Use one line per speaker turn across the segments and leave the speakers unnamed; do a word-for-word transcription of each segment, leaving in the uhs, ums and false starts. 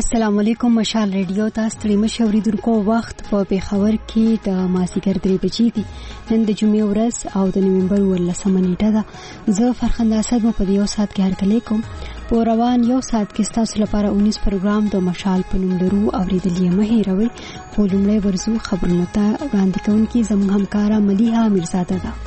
السلام علیکم. مشال ریډیو تاسو ته مشه اوریدونکو وخت په پیښور کې د مازیګر درې بجې دي. نن د جمعې ورځ او د نومبر ولسمه نیټه ده. زه فرخنده اسد مو په یو ساعت کې هرکلی کوم. په روان یو ساعت کې تاسو لپاره اونیس پروګرام د مشال په نوم لرو اوریدل یې مه هیروئ. په لومړی ورځو خبرونه ته وړاندې کوونکي زموږ همکاره ملیحه میرزاده ده.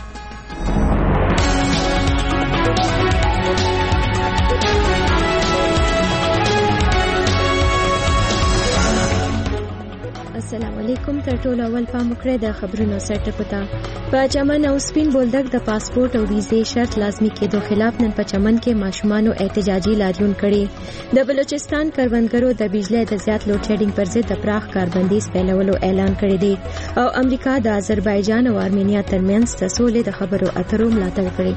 السلام علیکم. تر ټولو اول پام وکړئ د خبرونو سرټکو ته. په چمن او سپین بولدک د پاسپورت او ویزې شرط لازمي کېدو خلاف نن په چمن کې ماشومانو احتجاجي لاریون کړي. د بلوچستان کروندګرو د بجلی د زیات لوډ شیډینګ پر ضد د پراخ کاربندیز پیلولو اعلان کړی دی او امریکا د آذربایجان او آرمینیا ترمنځ د سولې د خبرو اترو ملاتړ کړی.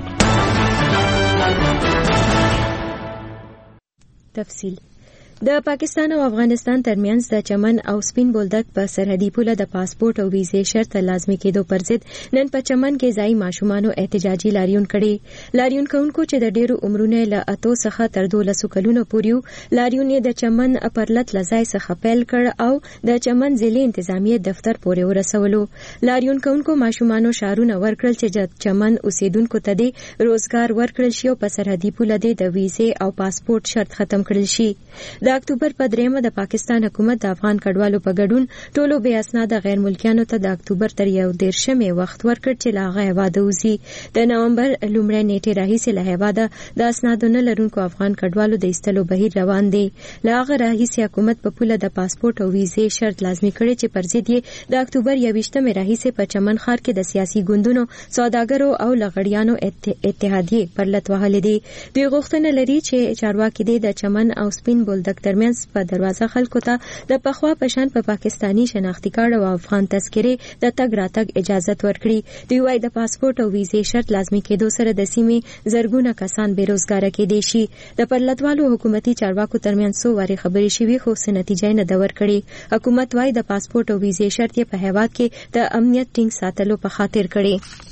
تفصیل د پاکستان او افغانستان ترمنځ د چمن او سپین بولدک په سرحدي پوله د پاسپورت او ویزې شرط لازمي کېدو پر ضد نن په چمن کې ځای ماشومانو احتجاجي لاریون کړي. لاریون کوونکو چې د ډېرو عمرونه له اتو څخه تر دولسو کلونو پورې لاریون یې د چمن پرلط لځای څخه پیل کړ او د چمن ضلع انتظامیه دفتر پورې ورسولو. لاریون کوونکو ماشومانو شعارونه ورکړل چې د چمن اوسیدونکو ته د روزګار ورکړل شي او په سرحدي پوله د ویزې او پاسپورت شرط ختم کړل شي. د اکتوبر په دریمه د پاکستان حکومت د افغان کډوالو په ګډون ټولو بې اسناده غیر ملکیانو ته د اکتوبر تر یو دیرشمې وخت ورکړ چې له هغه هیواده وځي. د نومبر لومړۍ نیټې راهیسې له هیواده د اسنادو نه لرونکو افغان کډوالو د ایستلو بهیر روان دی. له هغه راهیسې حکومت په پوله د پاسپورت او ویزې شرط لازمي کړی چې پر ضد یې د اکتوبر یویشتمې راهیسې په چمن ښار کې د سیاسي ګوندونو سوداګرو او لغړیانو اتحادیې پرلط وهلې دي. دوی غوښتنه لري چې چارواکي دې د چمن او سپین بولدک ترمنځ په دروازه خلکو ته د پخوا پشان په پاکستانی شناختی کارت او افغان تذکره د تګ راتګ اجازه ورکړي. دوی وايي د پاسپورت او ویزې شرط لازمي کېدو سره د سیمې زرګونه کسان بیروزګار کېدي شي. د پرلطوالو حکومتي چارواکو ترمنځ څو واري خبرې شوې خو څه نتیجه نه ده ورکړې. حکومت وايي د پاسپورت او ویزې شرط یې په هیواد کې د امنیت ټینګ ساتلو په خاطر کړي.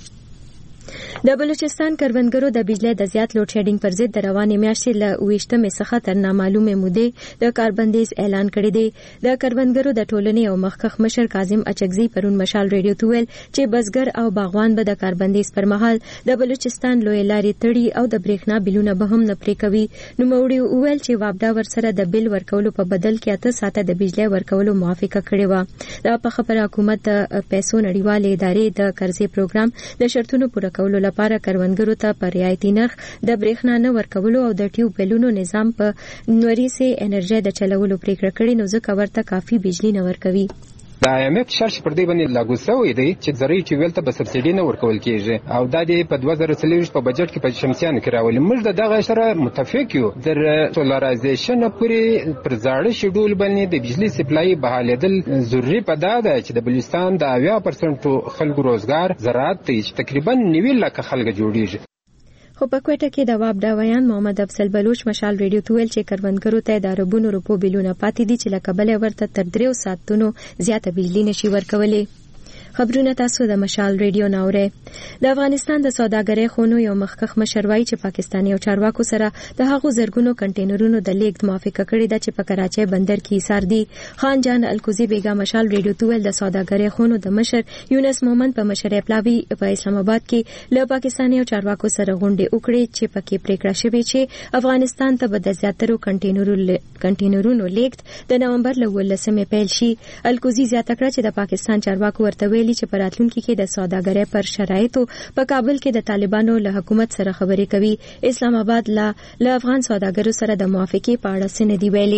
د بلوچستان کروندګرو د بجلی د زیات لوډ شیډینګ پر ضد د روانې میاشتې له اوویشتمې څخه تر نامعلومې مودې د کاربندیز اعلان کړی دی. د کروندګرو د ټولنې او مخکښ مشر کاظم اچکزي پرون مشال ریډیو ته ویل چې بزګر او باغوان به د کاربندیز پر مهال د بلوچستان لوی لارې تړي او د برېښنا بیلونه به هم نه پرې کوي. نوموړي وویل چې وابډا ورسره د بیل ورکولو په بدل کې اته ساعته د بجلی ورکولو موافقه کړې وه. دا په خبره حکومت د پیسو نړیوالې ادارې د قرضې پروګرام د شرطونو پوره کولو لپاره کروندګرو ته په رعایتي نرخ د برېښنا نه ورکولو او د ټیوب بیلونو نظام په نوري سي انرژي د چلولو پریکړه کړې نو ځکه ورته کافي بجلی نه ورکوي.
د آی ایم ایف شرط پر دې باندې لاګو شوی دی چې زری ټیوبل ته به سبسایډي نه ورکول کیږي او دا د په دوه زره څلور په بجټ کې په شمسیان کې راولي. موږ د دغه سره متفق یو در سولارایزیشن پورې پر زاړه شیډول باندې د بجلی سپلای بحالېدل ضروري په دا ده چې د بلوچستان د اویا پرسنټ خلکو روزګار زراعت ته تقریبا نوي لک خلک جوړیږي.
خو په کوټه کې د وابډا ویان محمد افضل بلوچ مشال ریډیو ته ویل چې کروندګرو ته د اربونو روپو بیلونه پاتې دي چې له کبله ورته تر دریو ساعتونو زیاته بجلی نشي ورکولې. خبرونه تاسو د مشال ریډیو ناوره. د افغانستان د سوداګرۍ خونو یو مخکښ مشر وایي چې پاکستاني او چارواکو سره د هغو زرګونو کنټینرونو د لیږد موافقه کړې ده چې په کراچۍ بندر کې ایثار دي. خان جان الکوزي بیگا مشال ریډیو ته ویل د سوداګرۍ خونو د مشر یونس مومن په مشرۍ پلاوی په اسلام آباد کې له پاکستاني او چارواکو سره غونډه وکړي چې پکې پریکړه شوې چې افغانستان ته به د زیاترو کنټینرونو لیږد د نومبر له ولسمې پیل شي. الکوزي زیاته کړه چې د پاکستان چارواکو ورته چې په راتلونکي کې د سوداګرۍ پر شرایطو په کابل کې د طالبانو له حکومت سره خبرې کوي. اسلام آباد له افغان سوداګرو سره د موافقې په اړه څه نه دي ویلي.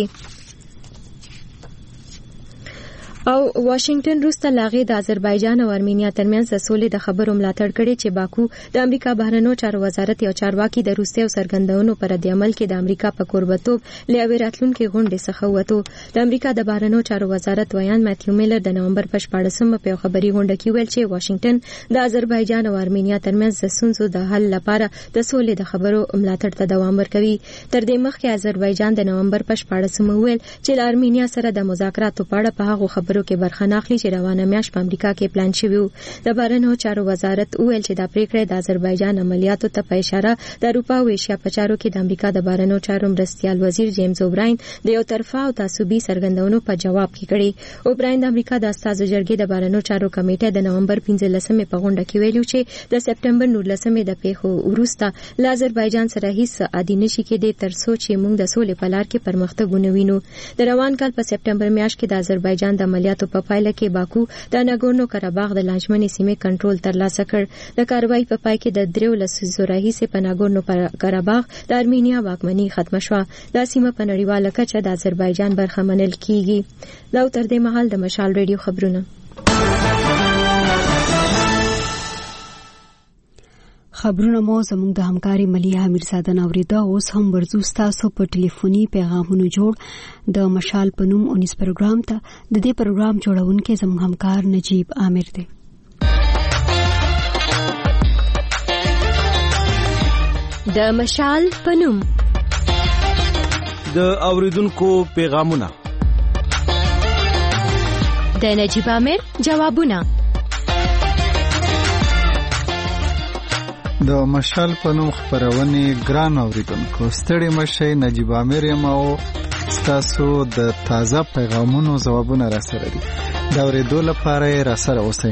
او واشنگټن وروسته لاغې د آذربایجان او آرمینیا ترمنځ د سولې د خبرو ملاتړ کړي چې باکو د امریکا بهرنیو چارو وزارت یو چارواکي د روسیې او څرګندونو پر رد عمل کې د امریکا په کوربتوب له یوې راتلونکې غونډې څخه ووتو. د امریکا د بهرنیو چارو وزارت ویان ماتیو میلر د نومبر په شپاړسمه په یو خبري غونډه کې ویل چې واشنگټن د آذربایجان او آرمینیا ترمنځ د ستونزو د حل لپاره د سولې د خبرو ملاتړ ته دوام ورکوي. تر دې مخکې آذربایجان د نومبر په شپاړسمه ویل چې له آرمینیا سره د مذاکراتو په اړه په هغو خبرو چارو کې برخه ناخلي چې روانه میاشت په امریکا کې پلان شوی و. د بهرنیو چارو وزارت وویل چې دا پریکړه د آذربایجان عملیاتو ته په اشاره د اروپا او ایشیا په چارو کې د امریکا د بهرنیو چارو مرستیال وزیر جیمز اوبراین د یو طرفه او تعصبي څرګندونو په جواب کې کړي. اوبراین د امریکا د استازو جرګې د بهرنیو چارو کمیټه د نومبر پنځلسمې په غونډه کې ویلو چې د سپټمبر نولسمې د پیښو وروسته له آذربایجان سره هیڅ عادي نشي کېدی تر څو چې موږ د سولې په لار کې پرمختګ ونه وینو. د روان کال په سپټمبر میاشت کې د آذربایجان د عملیاتو په پایله کې باکو د ناګورنو کاراباغ د لاجمنې سیمې کنټرول ترلاسه کړ. د کاروایی په پای کې د دریو لسیزو راهیسې په ناګورنو کاراباغ د ارمینیا واکمني ختمه شوه. دا سیمه په نړیواله کچه د آذربایجان برخه منل کیږي. دا تر دې مهال د مشال ریډیو خبرونه.
خبرونه مو زموږ د همکاري مليحه میرزاده نوریدا. اوس هم ورزو تاسو په ټلیفوني پیغامونو جوړ د مشال په نوم اونیس پروګرام ته. د دې پروګرام جوړونکي زموږ همکار نجیب عامر دی.
د مشال په نوم
د اوریدونکو پیغامونه،
د نجیب عامر جوابونه.
د مشال په نوم خبرونه ګران اوریدونکو ستړي مشه. نجیب عامر یم او تاسو د تازه پیغامونو ځوابونه را سره دي. دا اوریدو لپاره را سره اوسئ.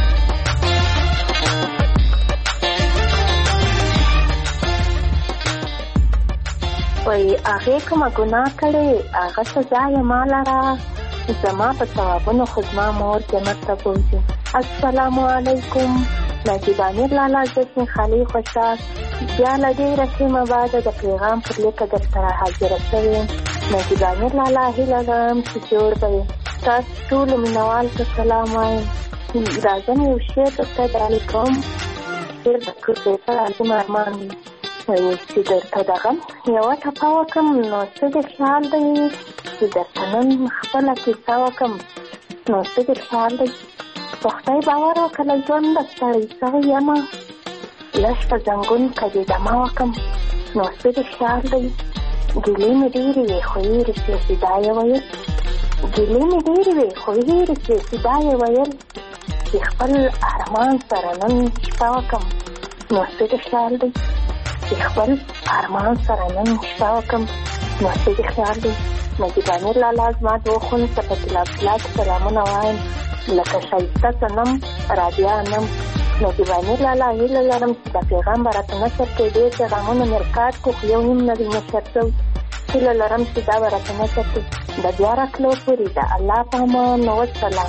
وای هغه کوم ګناه کړي هغه سزا یې مالاره زما په ثوابونو خدما مور جنت ته پوځي. السلام علیکم. نجیب عامر لالا جسم خالی خوشحال بیا لدې رسمه بعد د پیغام پر لیکه در سره حاضر شوم. نجیب عامر لالا هیله لرم چې جوړ به تاسو ټول مینوال ته سلام وایم. راځم یو شعر درته ډالۍ کوم. شعر د پروفیسر عظیم ارمان دی. وایي چې درته دغه یوه ټپه وکړم نو څه دې خیال دی چې درته نن خپله کیسه وکړم نو څه دې خیال دی. په خدای باور وکړه ژوند د ستړی سوی یمه لږ په زنګون که دې دمه وکړم نو څه دې خیال دی. ګیلې مې ډېرې وې خو هېرې شوې چې دا یې ویل. ګیلې مې ډېرې وې خو هېرې شوې چې دا یې ویل چې خپل ارمان سره نن شپه وکړم نو څه دې خیال دی. چې خپل ارمان سره نن شپه وکړم نو څه دې خیال دی. نجیب عامر لالا زما دوه خونو ته په طلا کې سلامونه وایم لکه ښایسته صنم رابعه نم. نجیب عامر لالا هیله لرم چې دا پیغام به راته نشر کړي. ډېر پیغامونه مې ریکارډ کړو خو یو نیم نه دی نشر شوی. هیله لرم چې دا به راته نشر کړي. د بیا راتلو پورې د الله په امان. والسلام.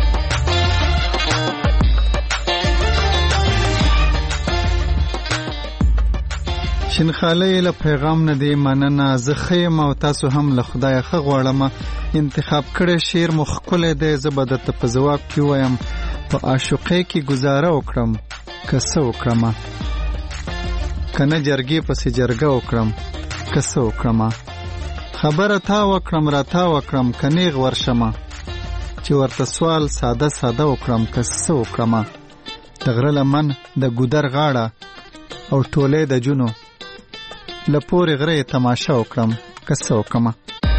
شینخاله له پیغام نه دی مننه. زه خیم او تاسو هم له خدای ښه غواړم. انتخاب کړی شعر مو ښکلی دی. زه به درته په ځواب کې وایم په عاشقۍ کې ګزاره وکړم که څه وکړم، که نه جرګې پسې جرګه وکړم که څه وکړم، خبره تا وکړم را تا وکړم که نیغ ورشمه چې ورته سوال ساده ساده وکړم که څه وکړم، د غره لمن د ګودر غاړه او ټولې د جنو له پورې غره تماشا وکړم که څه وکړم.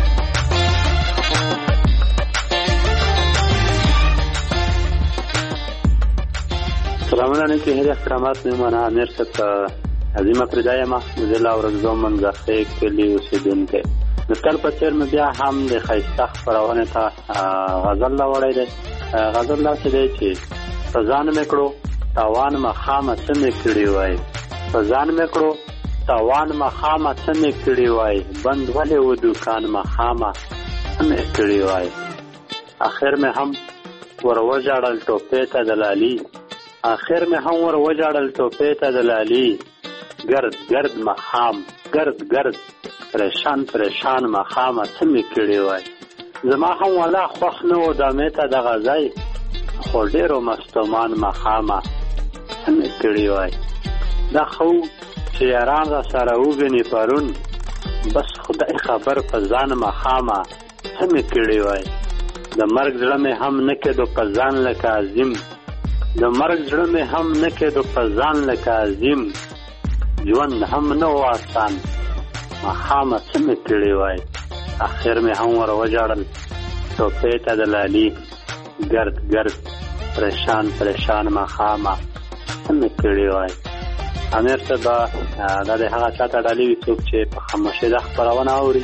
سلامونه علیکم. هر احترامات میمانه امیر صاحب عظیمه پردایمه زلا ورځو منځخې کلی اوسیدونکي. د کال په څیر مې بیا هم د ښایسته خپرونې ته غزل راوړی دی. غزل داسې دی چې په ځان مې کړو تاوان مخامه څه مې کړي وای، په ځان مې کړو تاوان مخامه څه مې کړي وای، بند ولې و دوکان مخامه څه مې کړي وای. اخر مې هم ور وژړل ټوپې ته دلالي، اخر مې هم ور وژړل ټوپې ته دلالي، گرد گرد مخام گرد گرد پریشان پریشان مخامه څه مې کړي وای. زما هم ولا خوښ نه و دمې ته دغه ځای، خو ډېرو مستومان مخامه څه مې کړي وای. دا خو چې یاران را سره وګني پرون، بس خدای خبر په ځان مخامه څه مې کړي وای. د مرګ زړه مې هم نه کېدو په ځان لکه عظیم، د مرګ زړه مې هم نه کېدو په ځان لکه عظیم، ژوند هم نه و آسان مخامه څه مې کړي وای. اخر مې هم ور وژړل ټوپې ته دلالي، ګرد ګرد پریشان پریشان ماښامه څه مې کړي وای. امیر صاحب دا د هغه چا ته ډالۍ وي څوک چې په خاموشۍ دا خپرونه اوري،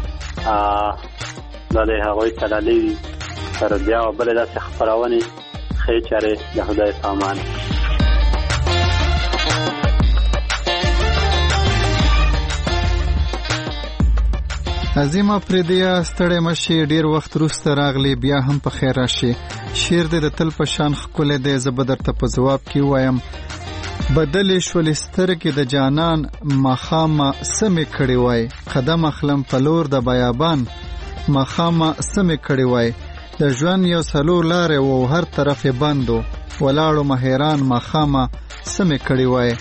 دا د هغوی ته ډالۍ وي تر بیا بلې داسې خپرونې ښې چارې د خدای په امان.
عظیمه پردیه ستړی مشي، ډیر وخت وروسته راغلی، بیا هم په خیر راشي. شعر دې د تل په شان ښکلی دی، زه به درته په ځواب کې ووایم بدلې شولې سترګې د جانان ماښامه څه مې کړی وای. قدم اخلم په لور د بیابان ماښامه څه مې کړی وای. د ژوند یو څلور لارې و هر طرف یې بند و، ولاړو مه حیران ماښامه څه مې کړی وای.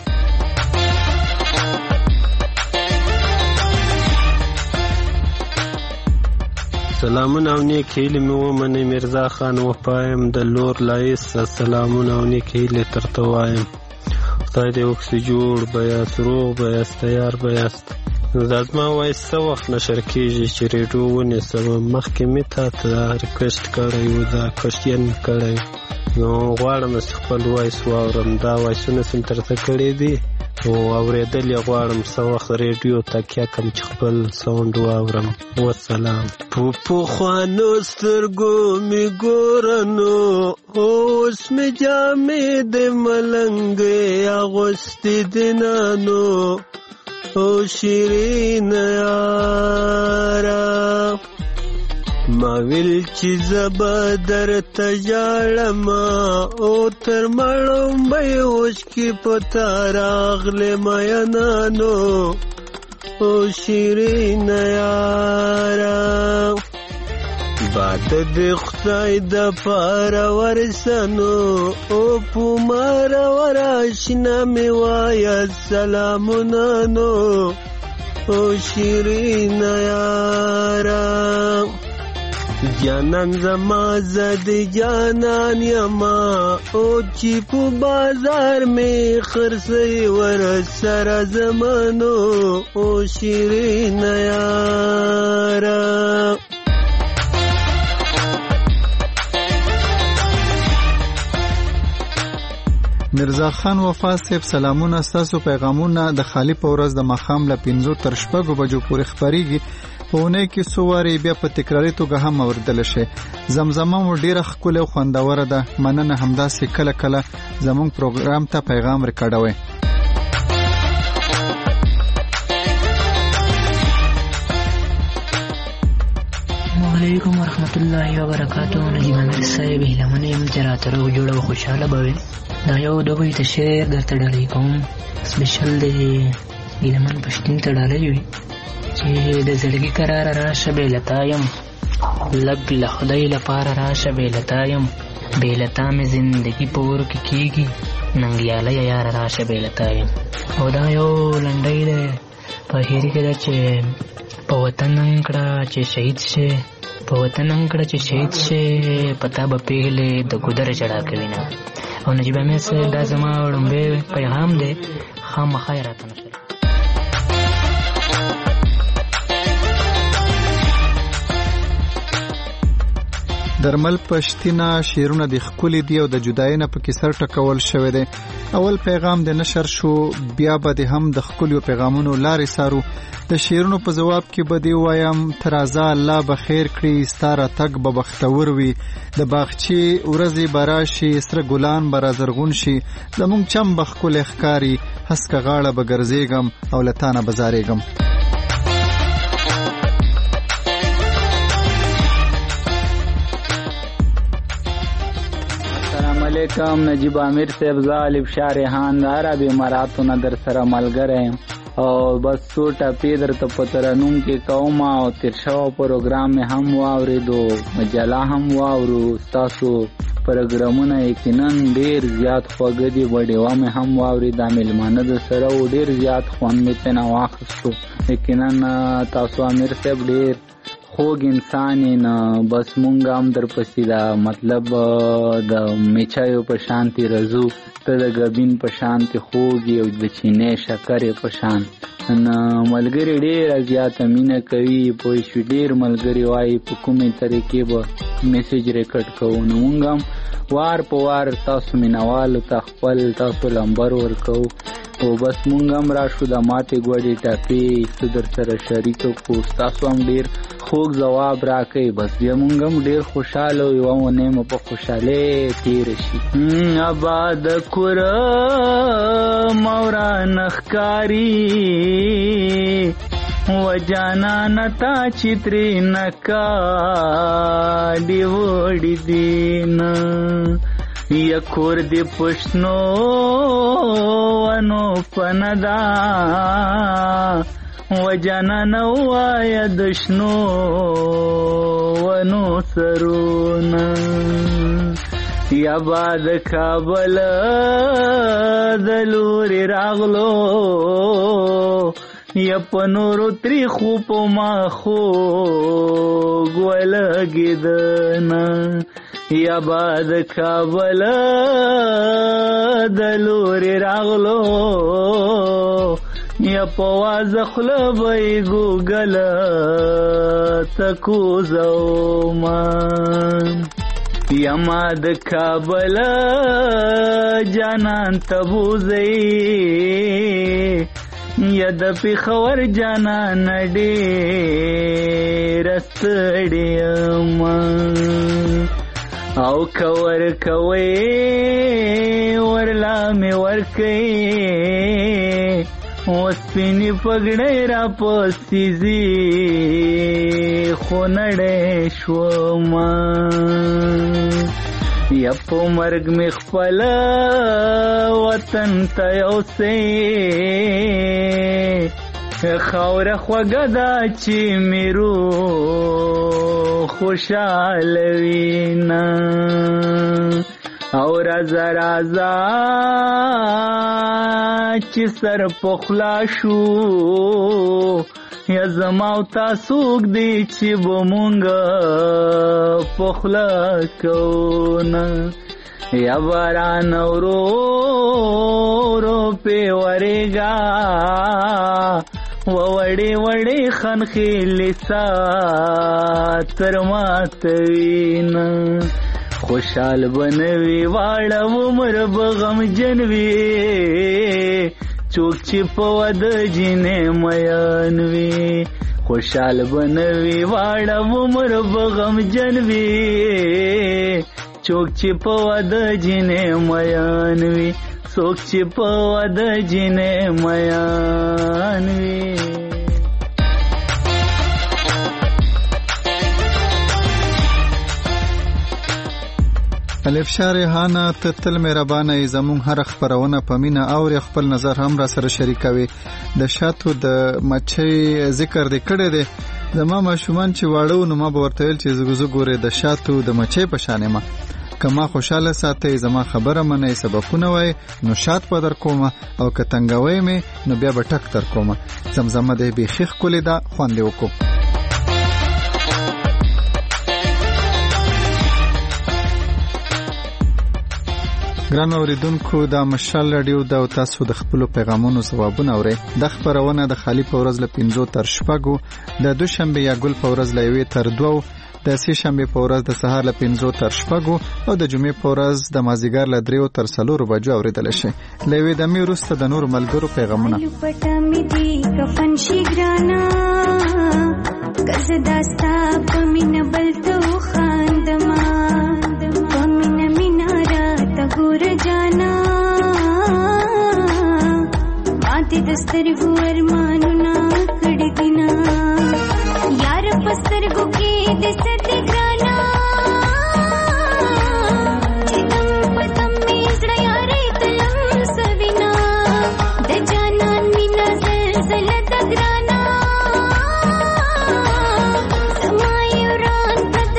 سلامونه او نیک هیلې مې ومنئ، میرزا خان وفایم د لور لایست. سلامونه او نیک هیلې درته وایم، خدای دې وکړي جوړ به یاست، روغ به یاست، تیار به یاست. دا زما وایس څه وخت نشر کېږي چې ریډیو ونیسم؟ مخکې مې تا ته ریکویسټ کړی و، دا کوشچن مې کړی، نو غواړم چې خپل وایس واورم. دا وایسونه چې مې درته کړي دي او اورېدل یې غواړم، څه وخت ریډیو تکیه کړم چې خپل ساوند واورم. وسلام. په پخوانو سترګو مې ګورنو، اوس مې جامې د ملنګې اغوستې دینانو، او شیرین یارا ما ویل چې زبا درته ژاړم، او تر مړومبۍ اوښکې په تا راغلې مینانو، او شیرین یارا باد دې خدای د پاره ورسنو، او په مار وراشنا مې وایه سلامونه نو، او شیرین یارا جانان زما زد جانان یما، او چې په بازار مې خرڅی ور سره زمانو، او شیرین یارا
میرزا خان وفا صاحب سلامونه. ستاسو پیغامونه د خالی په ورځ د ماښام له پنځو تر شپږو بجو پورې خپریږي، په اونۍ کې څو وارې بیا په تکراري توګه هم اوریدلی شي. زمزمه مو ډیره ښکلې او خوندوره ده، مننه. همداسې کله کله زموږ پروګرام ته پیغام ریکارډوئ.
علیکم ورحمت الله وبرکاتہ. نجیب امیر صاحب هیلمنه یم چې راته روغ جوړه او خوشحاله به وي. دا یو دوه بیته شعر درته ډالۍ کوم، سپیشل د هیلمن پښتون ته ډالۍ وي چې د زړګي قرار راشه بېلتا یم، لږ له خدای لپاره راشه بېلتا یم، بېلتا مې زندګي په اور کې کېږي، ننګیالی یاره راشه بېلتا یم. او دا یو لنډۍ دی په هیري کې ده چې په وطن انکړه چې شهید شي، په وطن انکړه چې شهید شي، پتا به پیغلې د ګودر جړا کوي نه. او نجیب امیر صاحب دا زما وړومبی پیغام دی، خامخا یې راته نشي.
درمل پښتینه شعرونه د ښکلي دي او د جدایۍ نه پکې سر ټکول شوی دی. اول پیغام د نشر شو، بیا به د هم د ښکلیو پیغامونو لارې سارو. د شعرونو په ځواب کې به دې وایم ته راځه الله به خیر کړي، ستا راتګ به بختور وي، د باغچې ورځې به راشي، سره ګلان به رازرغون شي، زموږ چم به ښکلی ښکاري، هسکه غاړه به ګرځېږم او له تا نه به زارېږم.
علیکم نجیب امیر صاحب، زه الف شاه ریحان د عربي اماراتو نه در سره ملګری یم، او بس څو ټپې درته په ترنم کې کوم. او تیر شوی پروګرام مې هم واورېدو، مجله هم واورو، ستاسو پروګرامونه یقینا ډېر زیات خوږه دي، وډیوه مې هم واورېده، میلمانه د سره و، ډېر زیات خوند مې ترېنه واخیستو. یقینا تاسو امیر صاحب ډېر خوږ انسان نه بس مونږ هم در پسې دا مطلب د میچایو په شانتي رزو ته د غبین په شانتي خوږ او د چینې شکرې په شان نه ملګری ډېر زیاته مینه کوي په شو ډېر ملګری وای په کومې طریقې به میسج ریکارډ کوو نو مونږ هم وار په وار تاسو مینوالو ته خپل تاسو لمبر ورکو او بس مونږ هم راشو د ماتې ګوډې ټاپې څه در سره شریک کړو تاسو هم ډېر خوږ ځواب راکوي بس بیا مونږ هم ډېر خوشحاله یو یوه اونۍ مو په خوشحالۍ تېره شي اباد کره موران ښکاري و جانانه تا چې ترې نکا ډې وړې دي نه یا کور دې پښتنو ونو پندا و جانانه وایا د شنو ونو سرونه یا باد کابل د لورې راغلو یا په نورو تریخو په ماخو ولګېدنه یا باد کابل د لورې راغلو یا په وازه خوله به یې ګوګله تکوزومه یا ما د کابل جانان ته بوځئ یا د پېښور جانان ډېره ستړې یم او که ورکوئ ورلا مې ورکئ وسپینې پګړۍ را پسې ځي خو نړۍ شومه یا په مرګ مې خپل وطن ته یوسئ خاوره خوږه ده چې مې روح خوشحاله وینه او رازه رازه چې سر پخلا شو یا زما او تاسو دی چې به مونږ پخلا کوونه یا باران ورو ورو پې ورېږه وړې وړې خنخېلې سا تر ماتوینه خوشحال بنوي واړه عمر به غمجن وي څوک چې په واده جینې میان وي خوشحال بنوي واړه عمر به غمجن وي څوک چې په واده جینې میان وي څوک چې په واده جینې میان وي
الف شارحانه ته تل مهربانه ای زمون هر خبرونه په مینا او خپل نظر هم را سره شریکوي د شاتو د مچي ذکر دې کړی دی زما ماشومان چې واړو نو ما به ورته ویل چې زګزو ګوره د شاتو د مچي په شانه ما کما خوشاله ساتي زما خبره منې سبقونه وای نو شات په در کومه او کتنګوي مې نو بیا به ټک تر کومه زمزمه دې به خخ کولې دا خوان دی وکړو ګران اوریدونکو دا مشال رادیو دا تاسو د خپل پیغامونو ځوابونه اورئ د خبرونه د خالی په ورځ ل پنځو تر شپږو د دوشنبه یا ګل په ورځ ل یوې تر دوو د سې شنبه په ورځ د سهار ل پنځو تر شپږو او د جمعې په ورځ د مازیګر ل دریو تر څلورو بجو اوریدل شي لوي د می وروسته د نور ملګرو پیغامونه
پټه می دی کفن شي ګرانا کز داستا پمن بلته خاندما پمن مینارا تګور جانا ماته دستر ګور مانونا کړه دینا یار پستر ګو کې د ست ګرانا چتم پتم می زړه یارې تلم سوینا د جانان مینا زلزلہ د ګرانا سمای وران تک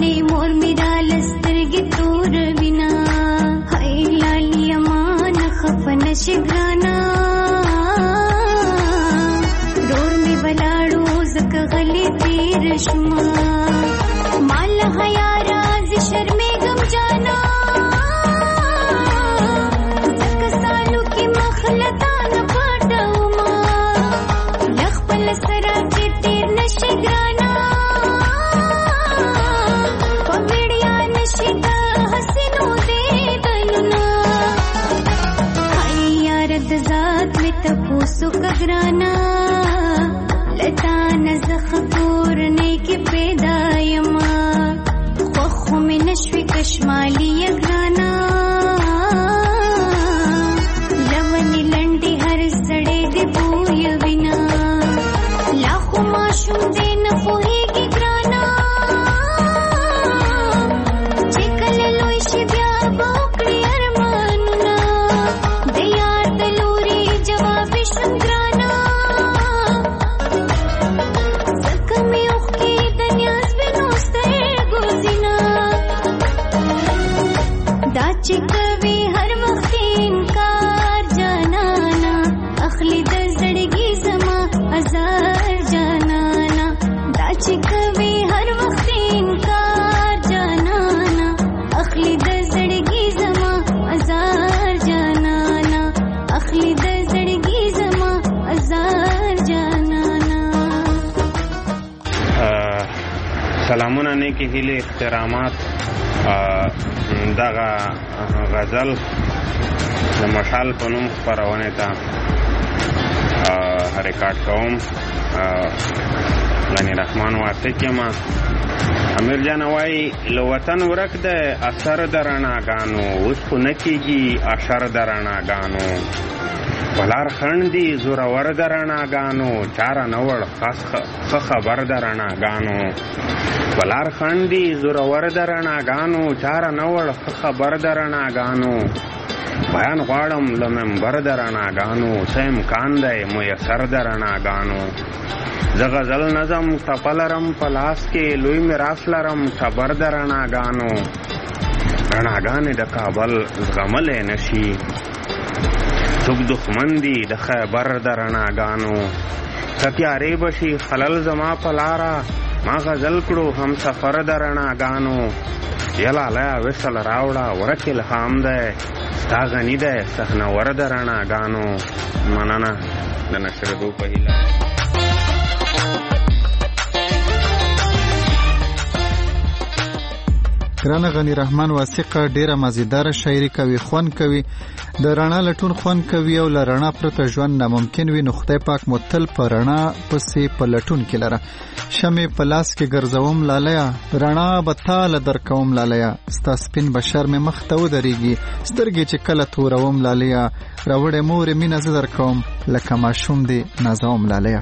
وای مور میرا لسترګې تور وینا هاي لالي امان خفن شګرانا رور می بلاړو زکه غلي تیر شما مال حیا راز شرمې غم جانا زکه سالو کې مخلتا نه پټو ما لخپل سره چې تیر نشي ګرانا پمړیا نشي د حسینو دې دلنا هاي یار د ذات می ته پوسو کګرانا لتا نزخ کور نه کې پیدا یما خو مې نشوي کشمالي ګرانا لونی لنډي هر سړې دې بوی وینا لاخو ماشوم دې نه خوېږي ګرانا چې کله لوی شي بیا به وکړي ارمانونه د یار د لوري جواب شم ګرانا ځکه مې اوښکې د نیاز بنو سترګو زینا دا چې کوي هر وخت انکار جانانا اخلي د زړګي زما ازار جانانا دا چې کوي هر وخت انکار جانانا اخلي د زړګي زما ازار جانانا اخلي د زړګي زما ازار جانانا
سلامونه نیکی هیله احترامات دغه غزل د مشال په نوم خپرونې ته حرکات کوم غنی رحمان واسق یم امیر جان وایي له وطن ورک د اثر د رڼاګانو اوس خو نه کېږي اشر د رڼاګانو ولار خندي زورور د رڼاګانو چاره نه وړ ښه خبر د رڼاګانو ولار خندي زورور د رڼاګانو چاره نه وړ ښه خبر د رڼاګانو بیان غواړم له منبر د رڼاګانو څه امکان دی میسر د رڼاګانو زه غزل نظم ټپه لرم په لاس کې لوی میراث لرم صبر د رڼاګانو رڼاګانې د کابل زغملی نشي څوک دښمن دي د خیبر د رڼاګانو که تیارې به شي خلل زما په لاره ما غزل کړو هم سفر د رڼاګانو یلالی وصل راوړه ورک الهام دی ستا غني دی صحنور د رڼاګانو مننه د نشرېدو په هیله
ګرانه غنی رحمان واسقه ډیره مزیداره شاعري کوي خوند کوي د رڼا لټون خوند کوي او له رڼا پرته ژوند ناممکن وي نو خدای پاک متل په رڼا پسې په لټون کې لره شمې په لاس کې ګرځوم لالیا رڼا به تاله درکوم لالیا ستا سپین بشر مې مخ ته ودرېږي سترګې چې کله توروم لالیا راوړې مورې مینه زه درکوم لکه ماشوم دې نازوم لالیا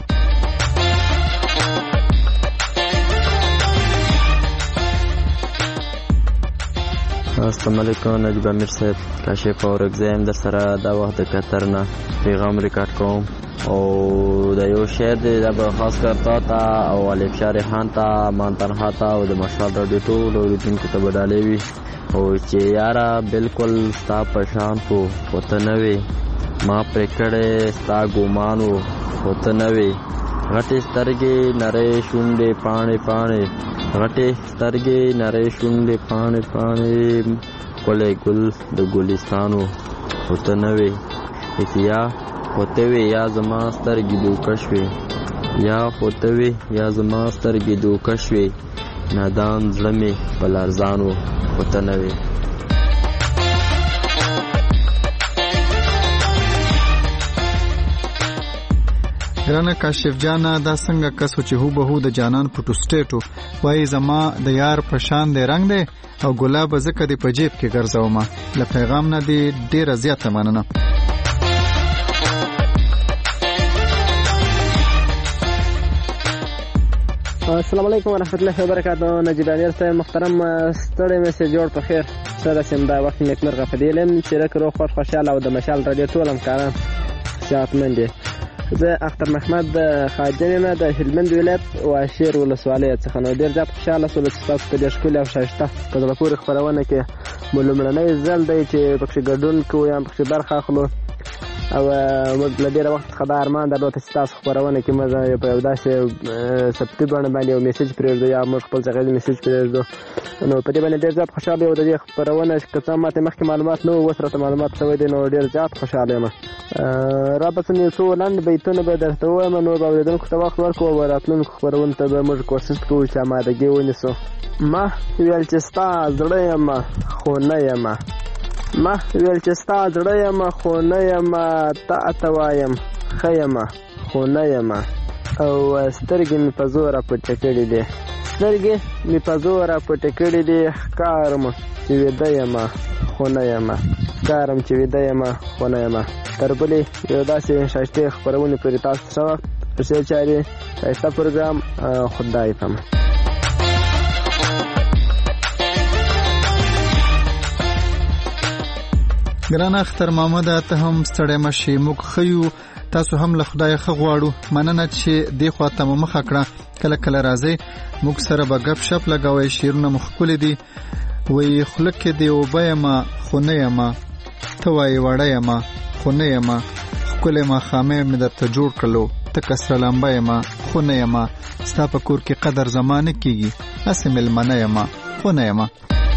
السلام علیکم نجیب امیر صاحب کاشف اورګزیم در سره دا وخت د قطر نه پیغام ریکارډ کوم او د یو شعر دی دا به خاص کر تا ته او الف شاه ریحان ته مان تنها ته او د مشال راډیو ټول اوریدونکو ته به ډالۍ وي او چې یاره بالکل ستا په شان خو خو ته نه وې ما پرې کړی ستا ګومان و خو ته نه وې غټې سترګې نرۍ شونډې پاڼې پاڼې غټې سترګې نرۍ شونډې پاڼې پاڼې ښکلی ګل د ګلستانو خو ته نه وې یا خو ته وې یا زما سترګې دوکه شوې یا خو ته وې یا زما سترګې دوکه شوې نادان زړه مې په لرزان و خو ته نه وې
ګرانه کاشف جانا دا څنګه کسو چې هو به هو د جانان په ټوسټېټو وایي زما د یار په شان دی رنگ دی او ګلاب زکه دی په جیب کې ګرځومه له پیغام نه دی ډیره زیاته مننه
السلام علیکم ورحمت الله وبرکاتہ نجیب امیر صاحب محترم ستړی مې سه جوړ په خیر سره سم دا وخت نیکمرغه په دې لم چې رک روغ خوش خوشاله او د مشال رادیو ټول همکاران صحتمند دي زه اختر محمد خاجن یم د هلمند ولایت واشیر ولسوالۍ څخه. نو ډېر زیات خوشحاله شولو چې تاسو ته ډېر ښکلې او ښایسته په زړه پورې خپرونه کې مو لومړنی ځل دی چې پکښې ګډون کوو یا پکښې برخه اخلو او موږ له ډېره وخت څخه دا ارمان درلود چې ستاسو خپرونه کې موږ په یو داسې ثبتي بڼه باندې یو میسج پرېږدو یا موږ خپل غږیز میسج پرېږدو. نو په دې باندې ډېر زیات خوشحاله یو د دې خپرونه که څه ماته مخکې معلومات نه وو اوس راته معلومات شوی دی نو ډېر زیات خوشحاله یم. رابطن یو څو لنډ بیتونه به درته ووایم نو به اورېدونکو ته وخت ورکړو او راتلونکو خپرونو ته به موږ کوشش کوو چې امادګي ونیسو. ما ویل چې ستا زړه یم خو نه یم، ما ویل چې ستا زړه یم خو نه یم، تا ته وایم ښه یم خو نه یم، او سترګې مې په زوره پټې کړې دي، سترګې مې په زوره پټې کړې دي، ښکارم چې ویده یم خو نه یم، ښکارم چې ویده یم خو نه یم. تر بلې یو داسې ښایستې خپرونې پورې تاسو ښه وخت ښې چارې ښایسته پروګرام. خدای پامان.
ګران اختر محمد ته هم ستړی مشي، موږ ښه یو، تاسو هم له خدای ښه غواړو. مننه چې دې خوا ته مو مخه کړه، کله کله راځئ موږ سره به ګپ شپ لګوئ، شعرونه مو ښکلي دي. وایي خوله کې دې اوبه یمه خو نه یمه، ته وایې وړه یمه خو نه یمه، ښکلی ماښامۍ مې درته جوړ کړلو، ته کسره لمبه یمه خو نه یمه، ستا په کور کې قدر زما نه کېږي، هسې مېلمنه یمه خو نه یمه.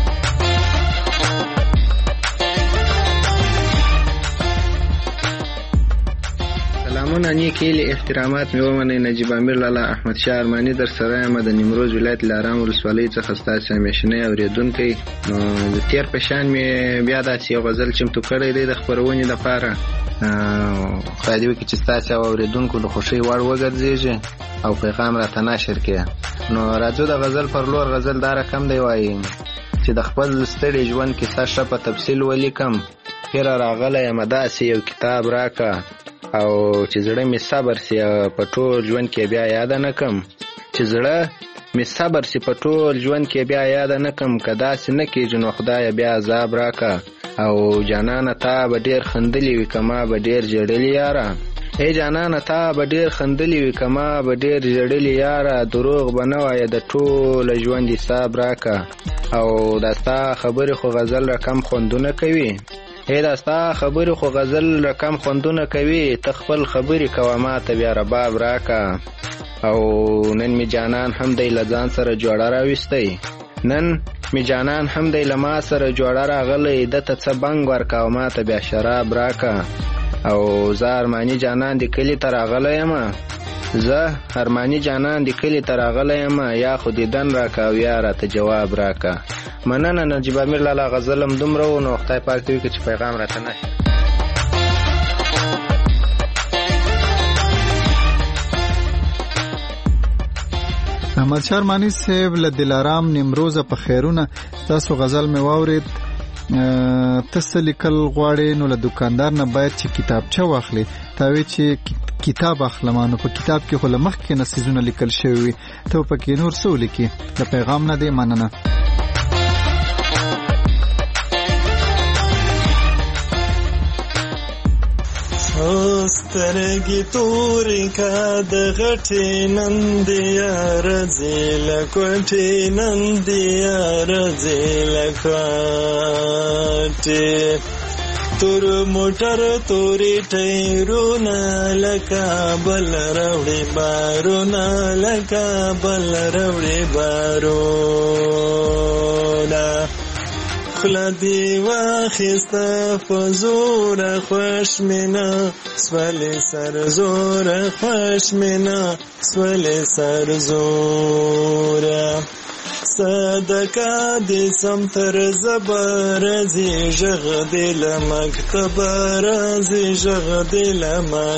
سلامونه، نیک هیلې احترامات مې ومنئ. نجیب امیر لالا احمد شاه ارماني در سره یم د نیمروز ولایت لارام ولسوالۍ څخه ستاسې همیشنی اورېدونکی. نو د تېر په شان مې بیا داسې یو غزل چمتو کړی دی د خپرونې دپاره. خدای دې وکړي چې ستاسې او اورېدونکو د خوښۍ وړ وګرځېږي او پیغام راته نشر کړي. نو راځو د غزل پر لور. غزل دا رقم دی، وایي چې د خپل ستړي ژوند کیسه ښه په تفصیل ولیکم، پیره راغلی یم داسې یو کتاب راکه، او چې زړه می صبر سي په ټول ژوند کې بیا یاد نه کم، چې زړه می صبر سي په ټول ژوند کې بیا یاد نه کم، کدا سي نه کېږي نو خدای بیا عذاب راکا، او جانانه تا به ډیر خندلې وي کما به ډیر جړلې یاره، ای جانانه تا به ډیر خندلې وي کما به ډیر جړلې یاره، دروغ به نه وایه د ټول ژوند حساب راکا، او داستا خبرې خو غزل رقم خوندونه کوي، ای داستا خبرې خو غزل رقم خوندونه کوي، ته خپل خبرې کوه ما ته بیا رباب راکا، او نن می جانان هم دی له ځان سره جوړه راویستی، نن می جانان هم دی له ما سره جوړه راغلی، ده ته څه بنګ ورکه او ما ته بیا شراب راکا، او زه ارماني جانان د کلي ته راغلی یم، زه ارماني جانان د کلي ته راغلی یم، یا خو دیدن راکه او یا راته جواب راکه. مننه نجیب امیر لالا، غزل هم دومره و، نو خدای پاک دې وکړي چې پیغام راته نشي.
احمد شاه ارماني صاحب له دلارام نیمروزه په خیرونه، تاسو غزل مې واورید. ته څه لیکل غواړې؟ نو له دوکاندار نه باید چې کتابچه واخلې، تا وی چې کتاب اخلم، نو په کتاب کې خو له مخکې نه څیزونه لیکل شوي وي، ته پکې نور څه ولیکې؟ د پیغام نه دی. مننه.
سترګې تورې کا د غټې نندیا رځې له کوټې نندیا رځې له کوټې، تور موټر تورې ټیرونه لکه بل راوړې بارونه، لکه بل راوړې بارونه، خوله دې واخیسته په زوره خوش مینه سولې سر زوره خوش مینه سولې سر زوره، صدقه دې سم تر زبر زی ژغ دې له مکتبه راځي، ژغ دې له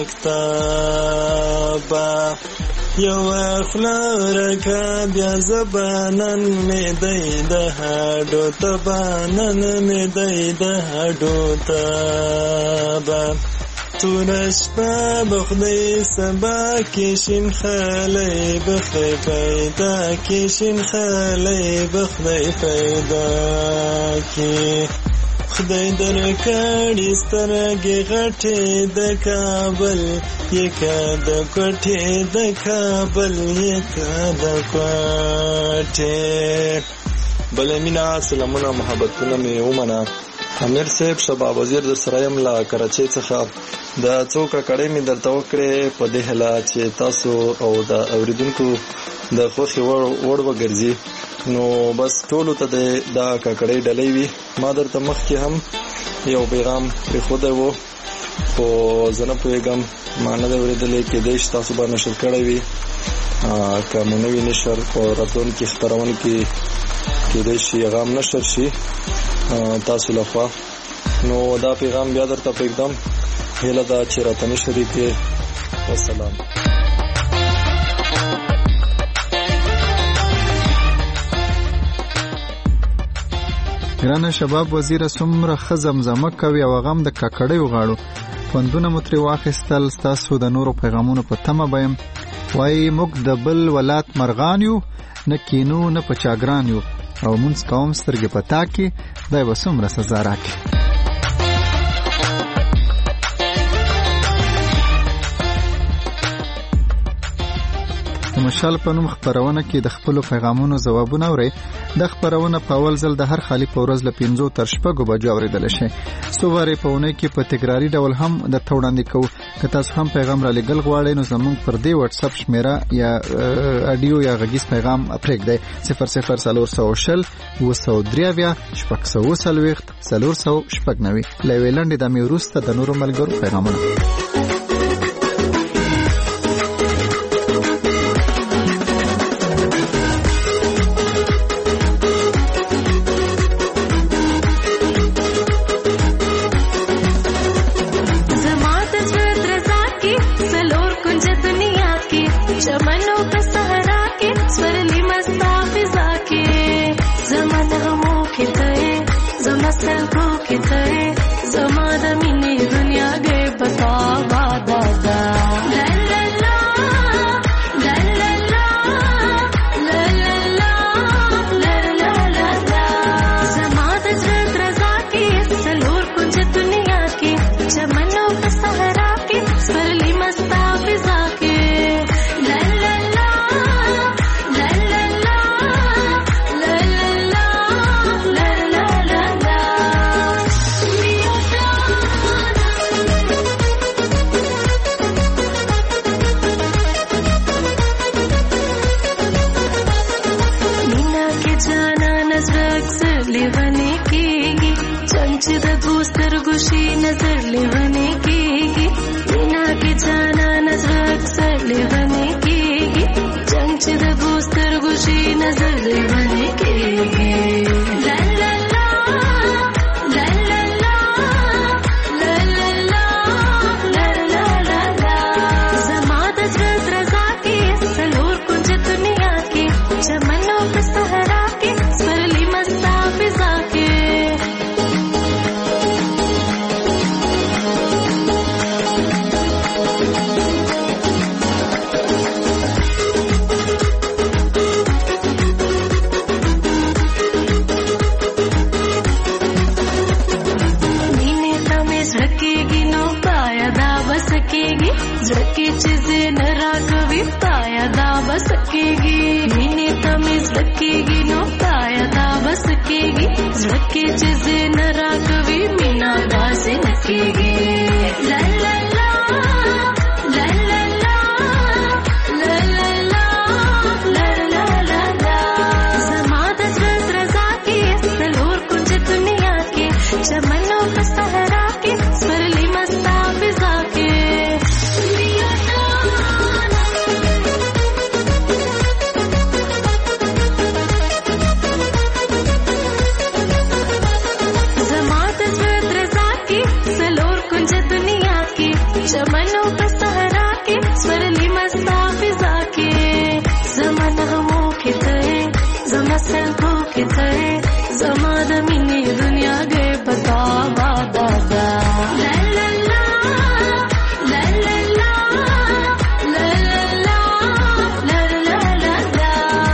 مکتبه، یو خوله رکه بیا زبانن مې دی د هډو تبانن مې دی د هډو تبه، توره شپه به خدای سبا کې شین خالی به خدای پیدا کې، شین خالی به خدای پیدا کې، خدای درکړي سترګې غټې د کابل یکه د کوټې د کابل یکه د کوټې بله مینا سلامونه محبتونه مې ومنه. امیر صاحب شباب وزیر در سره یم له کراچۍ څخه. د څو کړکړۍ مې درته وکړې په دې هیله چې تاسو او د اوریدونکو د خوښې وړ وګرځي. نو بس ټولو ته دا کړکړۍ ډلۍ وي. ما درته مخکې هم یو پیغام پرېښودی و خو زه نه پوهېږم ما نه دی اورېدلی، کېدی شي تاسو به نشر کړی وي. که مو نه وي نشر په راتلونکي خپرونو کې کېدی شي هغه هم نشر شي تاسو لخوا. نو دا پیغام بیا درته پرېږدم، هیله ده چې راته مې شریک کړې. والسلام.
ګرانه شباب وزیره څومره ښه زمزمه کوي او هغه هم د ککړیو غاړو خوندونه مو ترې واخیستل. ستاسو د نورو پیغامونو په تمه به یم. وایي موږ د بل ولات مرغان یو، نه کینو نه په چاګران یو، او مونځ کوم سترګې په تا کې، خدای به څومره سزا راکړي. د مشال په نوم خپرونه کې د خپلو پیغامونو ځوابونه اورئ. د خپرونه په اول ځل د هر خالي په ورځ له پنځو تر شپږو بجو اورېدلی شي. څو وارې په اونۍ کې په تکراري ډول هم درته وړاندې کوو. که تاسو هم پیغام را لیږل غواړئ نو زموږ پر دې واتساپ شمېره یا اډیو یا غږیز پیغام پرېږدئ صفر صفر څلور سوه شل اوه سوه درې اویا شپږ سوه اوه څلوېښت څلور سوه شپږ نوي. له یوې لنډې دمې وروسته د نورو ملګرو پیغامونه.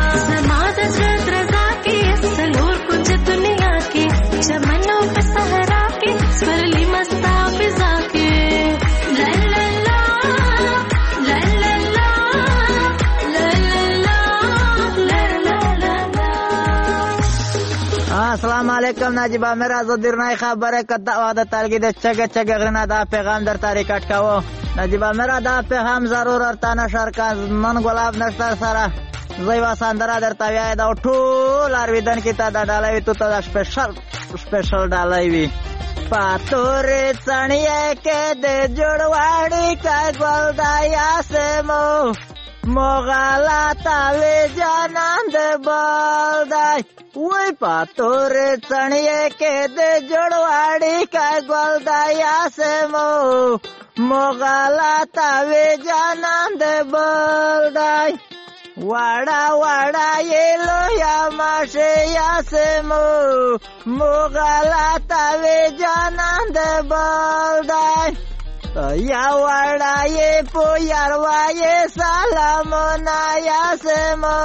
Sahara السلام علیکم نجیب امیر از درنای خبره کته واده تلګي د چګه چګه غرنا دا پیغام در طریقټ کاوه نجیب امیر دا پیغام ضرور ارته نشر کاز من ګلاب نشتر سره زیوا ساندرا در تویا دا ټول ارویدن کې تا دا ډالوي تو ته سپیشل سپیشل ډالوي وی پاتورې څنیه کې د جوړواړي کا ګل دایا سمو موغالا تاوی جانان د بلدای وی پاتورې څنیه کې د جوړواړي کا ګل دایا سمو موغالا تاوی جانان د بلدای واڑا واڑا یہ لویا ماشه یاسمو موغالا تاوی جانان د بلدای یا واڑا یہ پویاروا یہ سلامونا یاسمو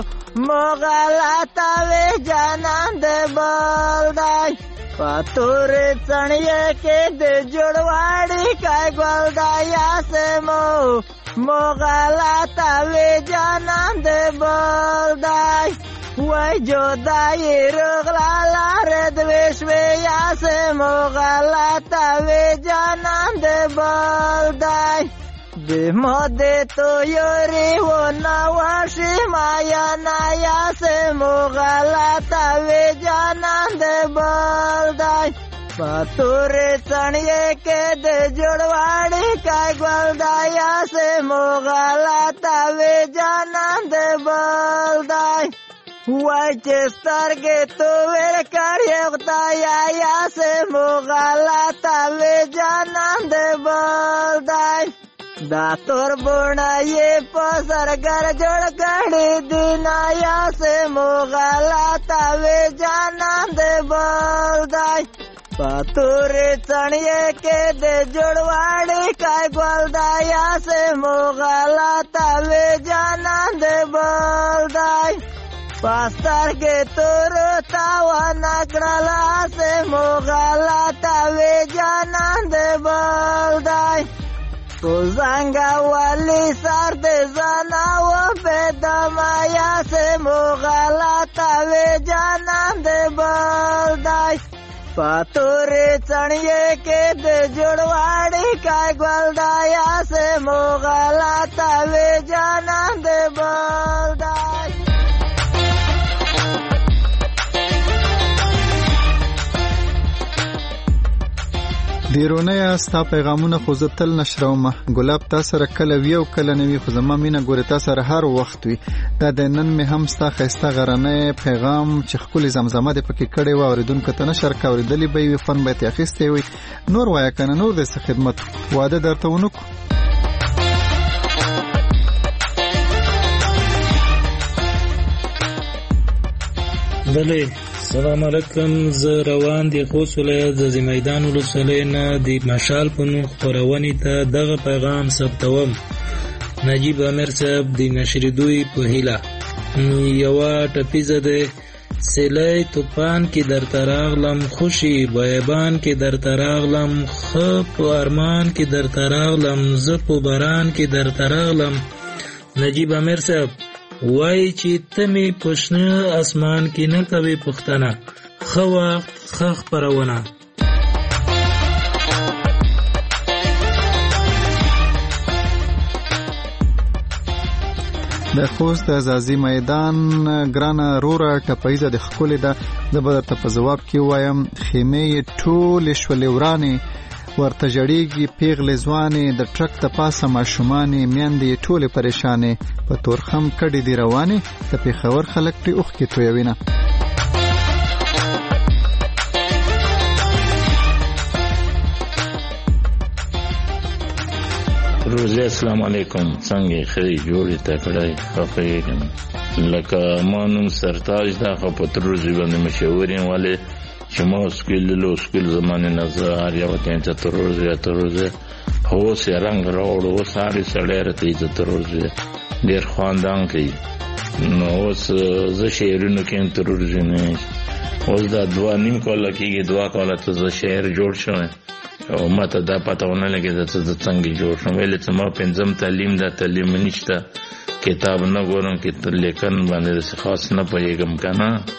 موغالا تاوی جانان د بلدای پاتور چنیه کې د جوړواړي کا ګل دا یاسمو موغالا تاوی جانان د بلدای وای جدای رغلا لار دویشوی یاسمو موغالا تاوی جانان د بلدای د مود تو یوري و نواشي مایا نایا سمو موغالا تاوی جانان د بلدای پاتور چنیه کې د جوړواړي کا ګل دایا سمو موغالا تاوی جانان د بلدای وای چې سترګې تو ور کړې خدایا یا سمو موغالا تاوی جانان د بلدای دا تور بونا یہ پسرگر جوڑ کڑی دینایا سے موغالا تاوی جانان د بلدای پاتور چنیه کې د جوړواړي کا ګل دایا سے موغالا تاوی جانان د بلدای پاستر کې تور تاوا نکړلا سے موغالا تاوی جانان د بلدای تو زنگا والی سر د زناو په دمایا سے موغالا تاوی جانان د بلدای پاتور چنیه کې د جوړواړي کا ګل دایا سے موغالا تاوی جانان د بلدای
دیرونه ستا پیغامونه خو زه تل نشرومه ګلاب تا سره کله وی او کله نوی خو زما مینه ګوره تا سره هر وخت وي دا د نن مې هم ستا ښایسته غرنی پیغام چې ښکلې زمزمه دې پکې کړې وه اورېدونکو ته نشر که اورېدلی به یې وي فن به یې اخیستی وي نور وایه که نه نور دې څه خدمت واده درته ونکړو
بله سلام علیکم زه روان دی خوست ولایت د میدان ولسوالۍ نه د مشال په نوم خپرونې ته دغه پیغام ثبتوم نجیب امیر صاحب د نشریدوی په هیله یوه ټپیزه ده سیلی توپان کې درته راغلم خوشي بیابان کې درته راغلم ښه په ارمان کې درته راغلم زه په باران کې درته راغلم نجیب امیر صاحب وای چې ته مې په شنه اسمان کې نه کوې پوښتنه ښه وخت ښه خپرونه
د خوست د ازازي میدان ګرانه روره ټپیزه د ښکلې ده زه به درته په ځواب کې ووایم خیمې یې ټولې شولې ورانې ورته ژړېږي پیغلې ځوانې د ټرک د پاسه ماشومانې میندې یې ټولې پریشانې په تورخم کډې دي روانې د پېښور خلک پرې اوښکې تویوینه
روزي السلام علیکم څنګه خې جوړې تکړه خپېږم لکه ما نوم سرتاج دا خو په تر روزي باندې مشهور یم ولې چې ما سکول له سکول زمانه نظر یو ته تر روزي تر روزي هو سي رنگ راوړو ساري سړی راته تر روزي ډېر خواندان کوي نو اوس زه شعرونو کې تر روزي نه اوس دا دوا نیم کوله کېږي دوا کوله ته زه شعر جوړ شوم او ماته دا پته ونه لګي چې زه څنګه جوړ شم ویل چې ما پنځم تعلیم دا تعلیم نشته کتاب نه ګورم کې لیکن باندې خاص نه پېږم کنه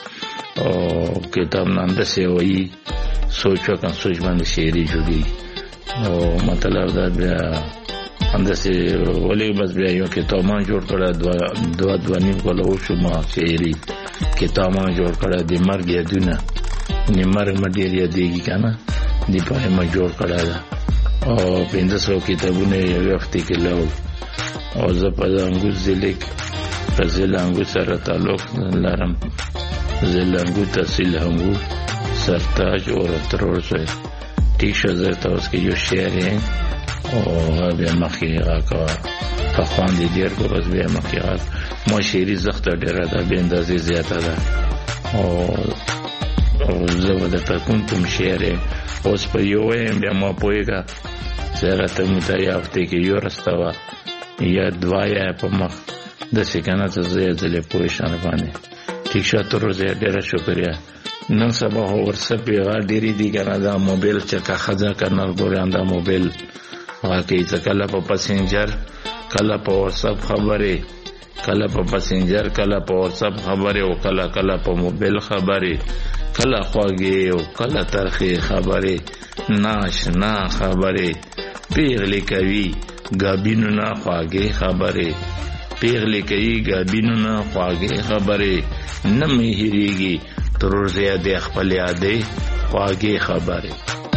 او کتاب نام د سیوي سوچ وکړه سوچ باندې شعري جوړي او مطلب دا بیا اندسه ولې بس بیا یو کتاب ما جوړ کړه دوا دوا دوا نیم کوله شو ما شعري کتاب ما جوړ کړه د مرګ یادونه نه مرګ مډیر یادېږي کنه دی په ما جوړ کړه او پنځه سو کتابونه یو وخت کې لاو او زه په انګوز ځلیک په زلانګو سره تعلق لرم زلانګو تحصیل همو سرتاج اور ترورسه ټیشه زه تاسو کې یو شعر او بیا مخیغه کا په خوان دي ډیر کو بس بیا مخیغه مو شعري زخت ډیره ده به اندازې زیاته ده او او زه د تکون کوم شعر اوس په یو ویم بیا ما پوهیږه سره ته متیا هفته کې یو رستوا یا دوایا په مخ د سکنه ته زه دلې پوښتنه باندې ٹھیک شو تر زه ډیره شکریا نن سبا ورسه پیغا ډیری دی کنه دا موبایل چکا خزا کنه ګورم دا موبایل واقعي څه کله په پاسنجر کله په واتساپ خبره کله په پاسنجر کله په واتساپ خبره او کله کله په موبایل خبره کله خواږه او کله ترخه خبره ناشنا خبره پیغلی کوي غابینو نه خواږه خبره پیغلی کوي غابینو نه خواږه خبره نه مهریږي تر زیاده خپل یادې خواږه خبره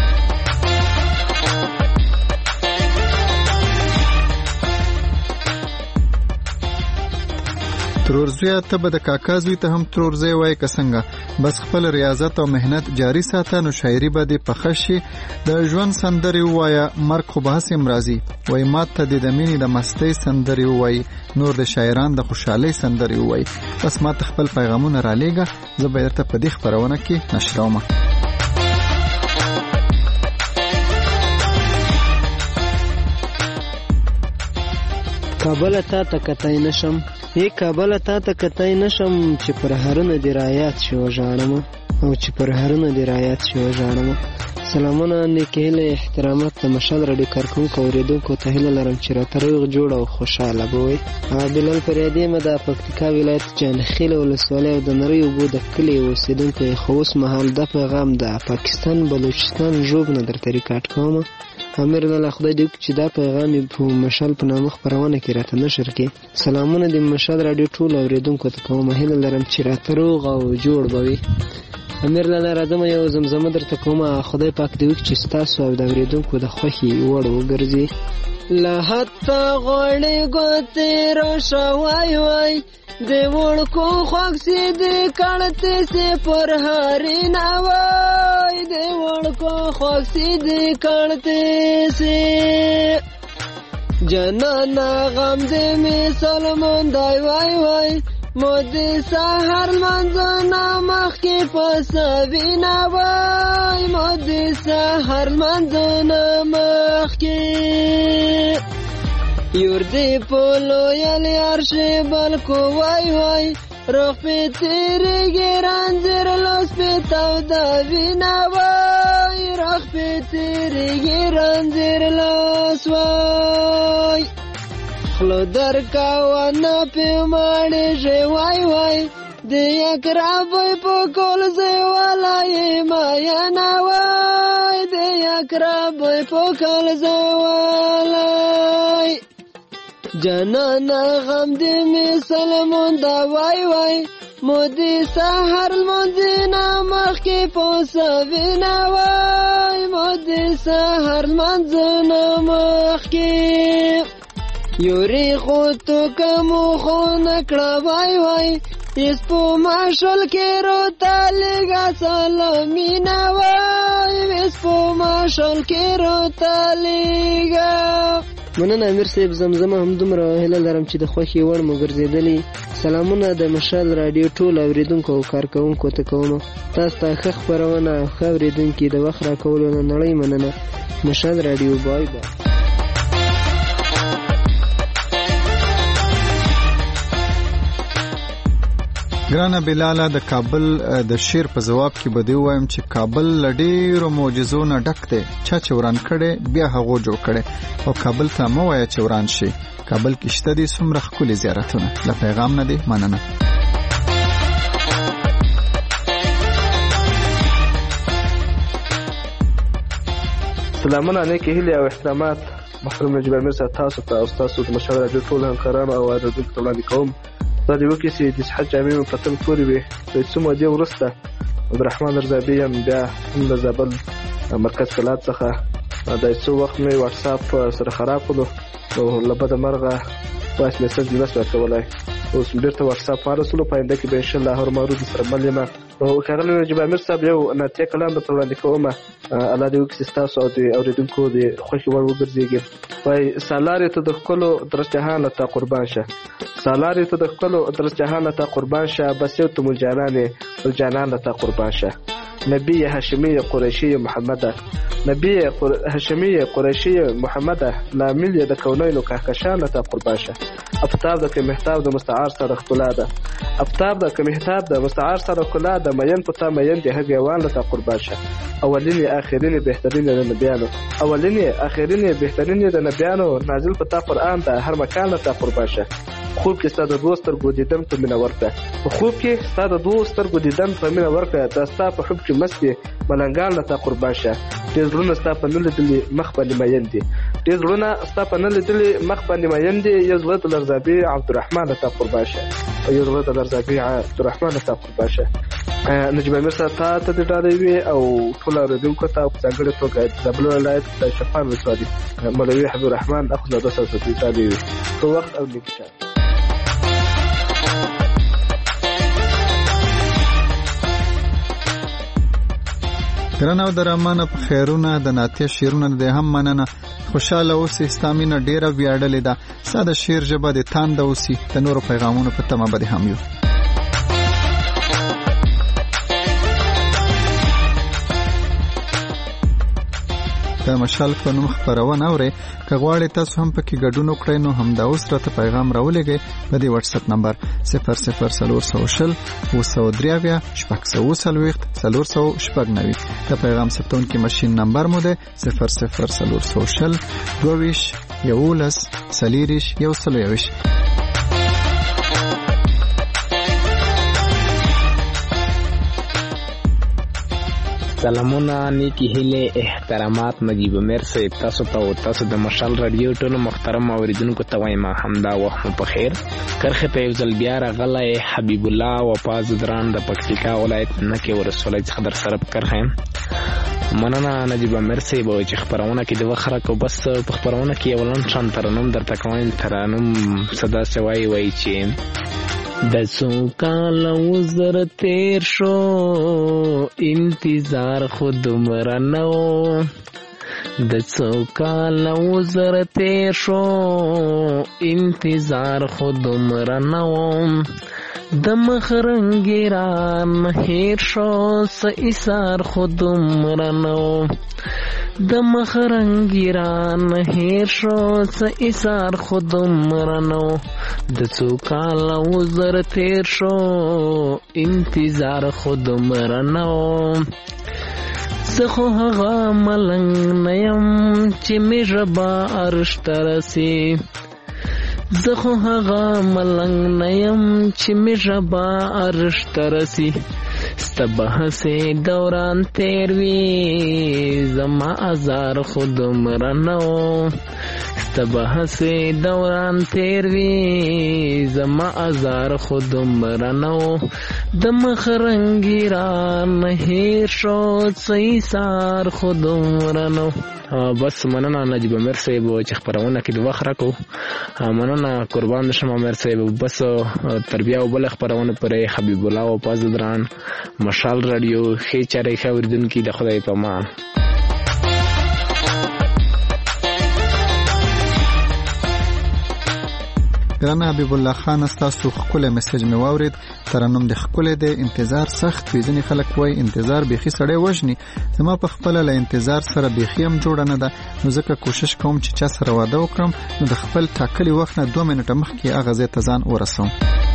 ترورزویا ته به د کاکا زوی ته هم ترورزی وای که څنګه بس خپل ریاضت او مهنت جاری ساته نو شاعري به دې پخه شي د ژوند سندرې ووایه مرګ خو به هسې هم راځي وایي ما ته دې د مینې د مستۍ سندرې ووایي نور د شاعران د خوشحالۍ سندرې ووایي بس ما ته خپل پیغامونه رالیږه زه به درته په دې خپرونه کې نشرومه
کابل ته ته کتای نشم ای کابل ته ته کتای نشم چې پر هرونه دی رایات شو ژاړم او چې پر هرونه دی رایات شو ژاړم سلامونه نیکهله احترامات د مشال رډي کارکونکو اوریدونکو ته هیله لرم چې راته روغ جوړ او خوشاله بوي بلال فریدی مې د پکتیکا ولایت جانخیل ولسوالۍ او د نری وبو د کلی اوسیدونکو خوس محل د پیغام د پاکستان بلوچستان ژوب نه درته ریکارډ کوم امیر الله خدای دې چې دا پیغام په مشال په نامه خبرونه کې راته نشر کې سلامونه د مشال رادیو ټول اوریدونکو ته کوم هیله لرم چې راته روغ او جوړ بوي امیر الله راځم یو زمزمه درته کوم خدای پاک دې چې تاسو او د اوریدونکو د خوخي وړ وګرځي لا حتا غړې ګوتې را شوای وای د وړکو خوښ سي د کړته سي پر هاري نه وای د وړکو خوښ سي د کړته سي جنانا غم دې می سلمان دای وای وای مودې سحر منځنا مخ کې پسوي نه وای مودې سحر منځنا مخ کې یوردی پولو یلی عرشی بلکو وای وای روح پی تیری گیران زیر لوس پی تاو داوی نوای روح پی تیری گیران زیر لوس وای خلو در کوانا پی ماڑی شی وای وای دی اکرابوی پو کول زی والای مایا نوای دی اکرابوی پو کول زی والای جنانا غم دی می سلمون دا وای وای مودی سحر المنزینا مخ کی پوسوی نوای مودی سحر المنزینا مخ کی یوری خود تو کمو خو نکڑا وای وای اس پو ماشل کی رو تالیگا سلامی نوای اس پو ماشل کی رو تالیگا مننه امیر صاحب زمزمه هم دومره هیله لرم چې د خوښي وړ مو ګرځېدلې سلامونه د مشال رادیو ټول اوریدونکو او کارکوونکو ته کوم تاسو ته ښه خپرونه او ښه اوریدونکي د وخت راکولو نه نړۍ مننه مشال رادیو بای بای
ګرانه بلاله د کابل د شیر په جواب کې بده وایم چې کابل لډیرو معجزو نه ډک دی چا چوران کړي بیا هغه جوړ کړي او کابل ته مو وای چوران شي کابل کې شته دي څومره ښکلي زیارتونه له پیغام نه دی مننه
سلامونه نیکې هیلې او احترامات محترم نجیب امیر صاحب تاسو ته او ستاسو د مشال راډیو ټولو همکارانو او اورېدونکو ته وړاندې کوم. دا د یوه کیسې د صحت جامې مې په تل پورې وي. د څو مودې وروسته عبدالرحمن رضابي یم بیا هم د زابل مرکز کلات څخه دا څو وخت مې واتساپ سره خراب کړو نو له بده مرغه وایس میسج نه شو کولای. اوس بیرته واتساپ فارسلو په انده کې به ان شاء الله هر مارو سره مل یم. نو کاغلی نجیب امیر صاحب یو ناتیه کلام درته وړاندې کوم. الله دې وکړي ستاسو او د اورېدونکو د خوښې وړ وګرځېږي. وایي سالارې ته د ښکلو درس جهانه تا قربان شه، سالارې ته د ښکلو درس جهانه تا قربان شه، بس یو ته مول جانانې بل جانانه تا قربان شه. نبی هاشمی قریشی محمد، نبی هاشمی قریشی محمد، لامل د کونینو کهکشان ته قربان شه. افتاب د کمهتاب د مستعار سره ښکلا ده، افتاب د کمهتاب د مستعار سره ښکلا ده، مین پتا مین د هغیوان ته قربان شه. اولینی اخرینی بهترین د نبیانو، اولینی اخرینی بهترین د نبیانو، نازل پتا قرآن ده هر مکان ته قربان شه. خوب کې ستاسو دوه سترګو دیدن په مینه ورکړه، په خوب کې ستاسو دوه سترګو دیدن په مینه ورکړه، دا ستا په حب کې مستي ملنګان ته قربان شه. ډېر زړونه ستا په نه لیدلي مخ باندې مین دي، ډېر زړونه ستا په نه لیدلي مخ باندې مین دي. یو زړه د لرزابي عبدالرحمن ته قربان شه، یو زړه د لرزابي عبدالرحمن ته قربان شه. نجیب امیر صاحب ته ته د ډالۍ وي او ټول اورېدونکو ته په ځانګړې توګه د زابل ولایت د شفان ولسوالي مولوي حبیب الرحمن اخوندزاده صاحب ته د ډالۍ وي. ښه وخت او نیک چا.
ګرانه او درمانه په خیرونه د ناتیه شیرونه د هم مننه. خوشاله اوسې، ستامینه ډیره ویاړلې ده. ساده شیر ژبه د تاند اوسې، د نورو پیغامونو په تمه به هم یو. د مشال په نوم خبرونه اورئ. که غواړئ تاسو هم پکې ګډون وکړئ نو همدا اوس راته پیغام راولېږئ په دې واتس اپ نمبر صفر صفر څلور سوه شل اوه سوه درې اویا شپږ سوه اوه څلوېښت څلور سوه شپږ نوي. د پیغام ثبتونکي ماشین نمبر مو دی صفر صفر څلور سوه شل دوه ویشت یولس څلېرویشت یو سل یوویشت.
سلامونه نیکی هیله احترامات نجیب امیر صاحب تاسو ته او تاسو د مشال رادیو ټولو محترم اوریدونکو ته وایم همدا وخت په خیر. کرخه ته یو ځل بیا راغلی حبیب الله وفاز دران د پکتیکا ولایت نکې ولسوالۍ څخه در سره په کرخه. مننه نجیب امیر صاحب چې خبرونه کې د وخره کو بس په خبرونه کې یو لن شان ترنم درته کوم ترنم صدا سوای وای چې د څو کال وزر تیر شو انتظار خود مرنو، د څو کال وزر تیر شو انتظار خود مرنو، د مخرنګیران هیر شو س ایثار خود مرنو، د مخرنګیران هیر شو س ایثار خود مرنو، د څو کال وزر تیر شو انتظار خود مرنو. زه خو هغه ملنګ نه یم چې مې ژبه عرش ته رسي، زه خو هغه ملنګ نه یم چې مې ژبه عرش ته رسي، ستا بحثې دوران تیر وي زما ازار خود مرنو، ستا بحثې دوران تیر وي زما ازار خود مرنو، د مخرنګیران هیر شو ایثار خود مرنو. بس مننه نجیب امیر صاحب چې خبرونه کې د وخت راکو. مننه قربان شم امیر صاحب. بس تر بیا وبله خبرونه پرې حبیب الله او پازدران مشال رادیو خې چارې خبردونکو د خدای په امان.
ګرانه حبیب الله خان ستاسو خپل میسج مې واورید. ترنم د خپل د انتظار سخت وي. ځینې خلک وایي انتظار بیخي سړی وژني. زما په خپل له انتظار سره بیخي هم جوړه نه ده، نو ځکه کوشش کوم چې چا سره واده وکړم نو د خپل ټاکلي وخت نه دوه منټه مخکې هغه ځای ته ځان ورسوم.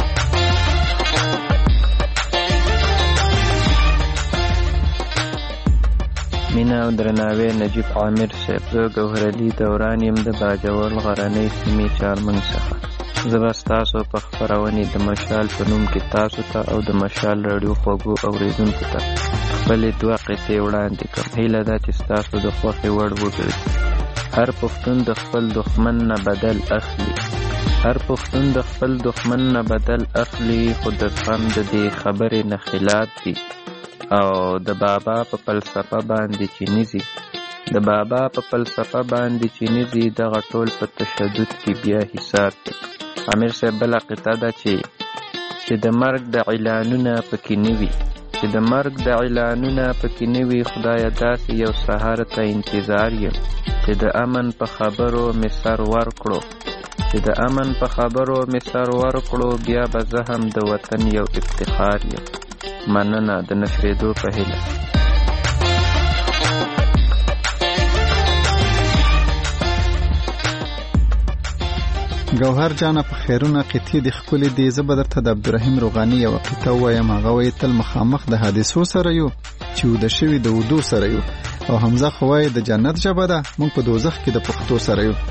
مینا او درناوی نجیب عامر صاحب، زه ګوهرعلي دوران یم د باجوړ غرنۍ سیمې چارمن څخه.
زه به ستاسو په خپرونې د مشال په نوم کې تاسو ته او د مشال راډیو خوږو اورېدونکو ته خپلې دوه قطعې وړاندې کړم. هیله ده چې ستاسو د خوښې وړ وګرځي. هر پښتون د خپل دښمن نه بدل اخلي، هر پښتون د خپل دښمن نه بدل اخلي، خو د زغم د دې خبرې نه خلاف دي. او د بابا په فلسفه باندې چې نيزي د بابا په فلسفه باندې چې نيزي دغه ټول په تشدد کې بیا حساب دی. امیر صاحب بله قطعه ده چې چې د مرګ د اعلانونه پکې نه وي، چې د مرګ د اعلانونه پکې نه وي. خدایه داسې یو سهار ته انتظار یم چې د امن په خبرو مې سر ورکړو، چې د امن په خبرو مې سر ورکړو، بیا به زه هم د وطن یو افتخار یم. مننه، د نشریدو په هیله.
ګوهر جانه په خیرونه قطعې د ښکلې دي. زه به درته د عبدالرحیم روغاني یوه قطعه ووایم. هغه وایي تل مخامخ د حادثو سره یو چې وده شوي د ودو سره یو. او حمزه خو وایي د جنت ژبه ده، موږ په دوزخ کې د پښتو سره یو.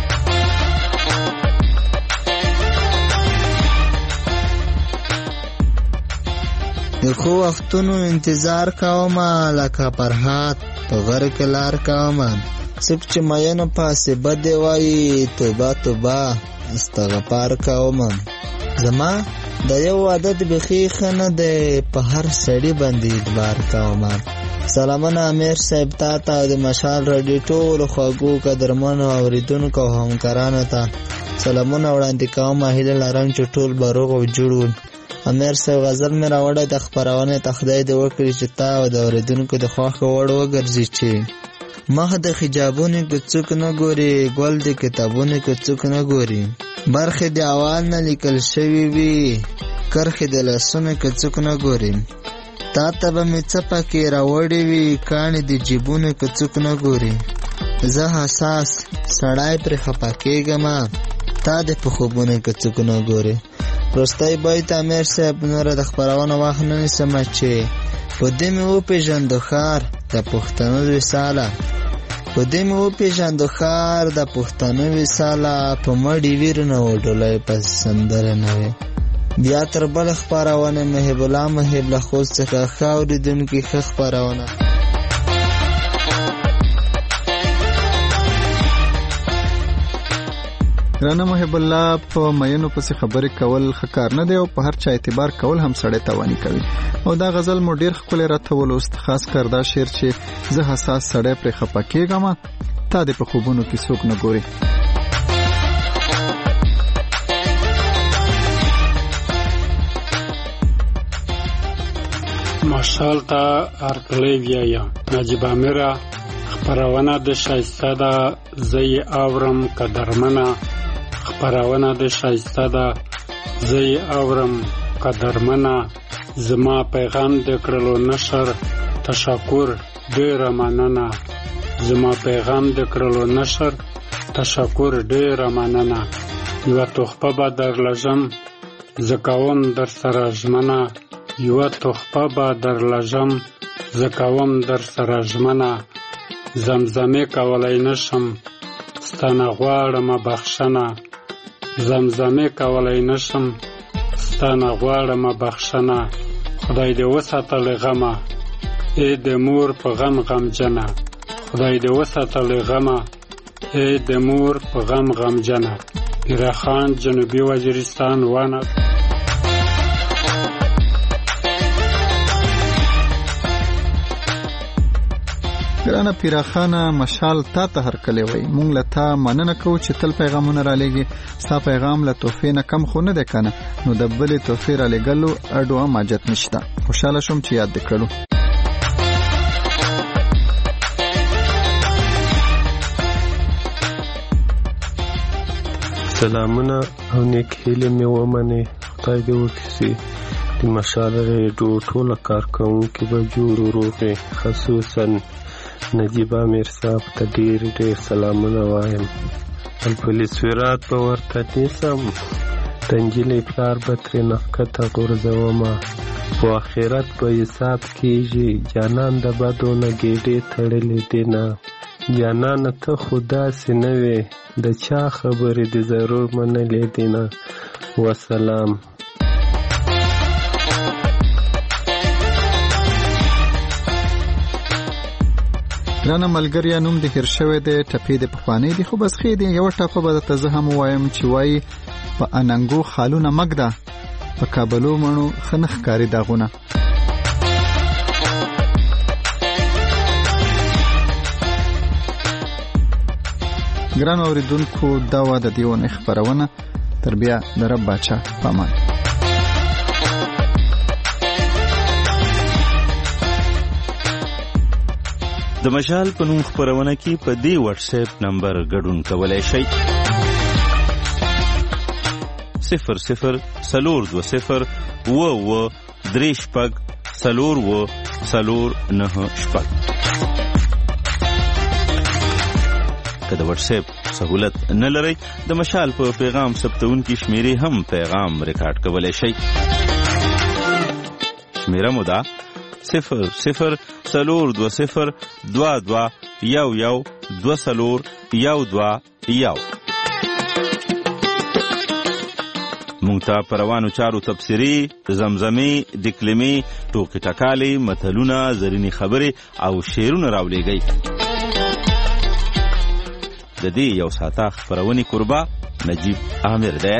د ښو وختونو انتظار کومه لکه فرهاد په غر کې لار کومه. څوک چې مینو پاسې بدې وایي توبه توبه استغفار کومه. زما د یو عادت بیخي ښه نه دی، په هر سړي باندې اعتبار کومه. سلامونه امیر صاحب تا ته او د مشال راډیو ټولو خوږو قدرمنو اورېدونکو او همکارانو ته سلامونه وړاندې کوم. هیله لرم چې ټول به روغ او جوړ وي. امیر صاحب غزل مې راوړی د خپرونې ته خدای دې وکړي چې تا او د اورېدونکو د خوښې وړ وګرځي. چې مخ د حجابونو کې څوک نه ګوري، ګل د کتابونو کې څوک نه ګوري، برخې د اوال نه لیکل شوي وي، کرښې د لاسونو کې څوک نه ګوري. تا ته به مې څه پکې راوړې وي، کاڼې د جیبونو کې څوک نه ګوري. زه حساس سړی پرې خفه کېږم، تا د په خوبونو کې څوک نه ګوري. وروستی بیت امیر صاحب نوره د خپرونو وخت نه نیسم چې په دې مې وپېژندو ښار د پښتنو وصاله، په دې مې وپېژندو ښار د پښتنو وصاله، په مړي ویر نه و ډولۍ پسې سندره نه وې. بیا تر بله خپرونه محب الله محب له خوست څخه ښه اورېدونکي ښه خپرونه.
رانه محب الله په مینو پسې خبرې کول ښه کار نه دی او په هر چا اعتبار کول هم سړی تواني کوي. او دا غزل مو ډیر ښکلی راته ولوست، خاص کر دا شعر چې زه حساس سړی پرې خفه کېږم، تا دې په خوبونو کې څوک نه ګوري.
مشال ته هرکلی ویایم. نجیب امیره خپرونه د ښایسته ده، زه یې اورم قدرمنه. خپرونه د ښایسته ده، زه یې اورم قدرمنه. زما پیغام د کړلو نشر تشکر ډېره مننه. زما پیغام د کړلو نشر تشکر ډېره مننه. یوه تحفه به درلږم زه کوم در سره ژمنه. یوه تحفه به درلږم زه کوم در سره ژمنه. زمزمې کولی نشم ستانه غواړمه بخښنه. زمزمې کولی نشم ستانه غواړمه بخښنه. خدای دې وساتلی غمه ای د مور په غم غمجنه. خدای دې وساتلی غمه ای د مور په غم غمجنه. پیرخان جنوبي وزیرستان وانه.
ګرانه پیراخانه مشال تا ته هرکلی وای. مونږ له تا مننه کوو چې تل پیغامونه را لېږي. ستا پیغام له تحفې نه کم خو نه دی که نه، نو د بلې تحفې را لېږلو اډو هم حاجت نشته. خوشحاله شوم چې یاد دې کړلو.
سلامونه او نیک هیلې مې ومنئ. خدای دې وکړي د مشال ریډیو ټوله کارکوونکي به جوړ وروغې، خصوصا نجیب امیر صاحب ته ډېر ډېر سلامونه وایم. الپولیس ورات به ورته نیسم، د نجلۍ پلار به ترې نښکته غورځومه. په آخرت به حساب کېږي، جانان د بدو نه ګېډې تړلې دي نه. جانانه ته خو داسې نه وې، د چا خبرې دې ضرور منلې دي نه. وسلام.
ګرانه ملګریا، نوم دې هېر شوی دی، ټپې دې پخوانۍ دي، خو بس ښې دي. یوه ټپه به درته زه هم ووایم چې وایي په اننګو خالونه مږده، په کابلو مڼو ښه نه ښکاري داغونه. ګرانو اورېدونکو، دا وه د دې اونۍ خپرونه. تر بیا د رب باچا په امان.
د مشال په نوم خپرونه کې په دې واتس اپ نمبر ګډون کولای شئ: صفر صفر څلور دوه صفر اوه اوه درې شپږ څلور اوه څلور نهه شپږ. که د واتس اپ سهولت نه لرئ، د مشال په پیغام ثبتونکي شمیرې هم پیغام ریکارډ کولای شئ. شمیره مو ده صفر صفر څلور دوه صفر دوه دوه یو یو دوه څلور یو دوه یو. مونږ ته په روانو چارو تبصرې، زمزمې، دکلمې، ټوکې ټکالې، متلونه، زرینې خبرې او شعرونه راولېږئ. د دې یو ساعته خپرونې کوربه نجیب عامر دی.